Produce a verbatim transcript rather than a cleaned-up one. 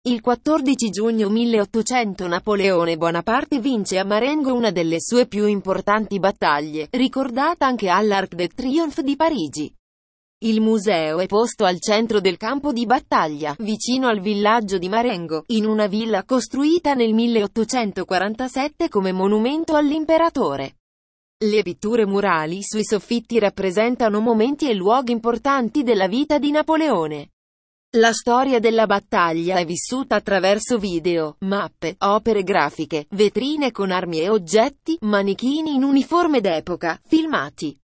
Il quattordici giugno milleottocento Napoleone Bonaparte vince a Marengo una delle sue più importanti battaglie, ricordata anche all'Arc de Triomphe di Parigi. Il museo è posto al centro del campo di battaglia, vicino al villaggio di Marengo, in una villa costruita nel milleottocentoquarantasette come monumento all'imperatore. Le pitture murali sui soffitti rappresentano momenti e luoghi importanti della vita di Napoleone. La storia della battaglia è vissuta attraverso video, mappe, opere grafiche, vetrine con armi e oggetti, manichini in uniforme d'epoca, filmati.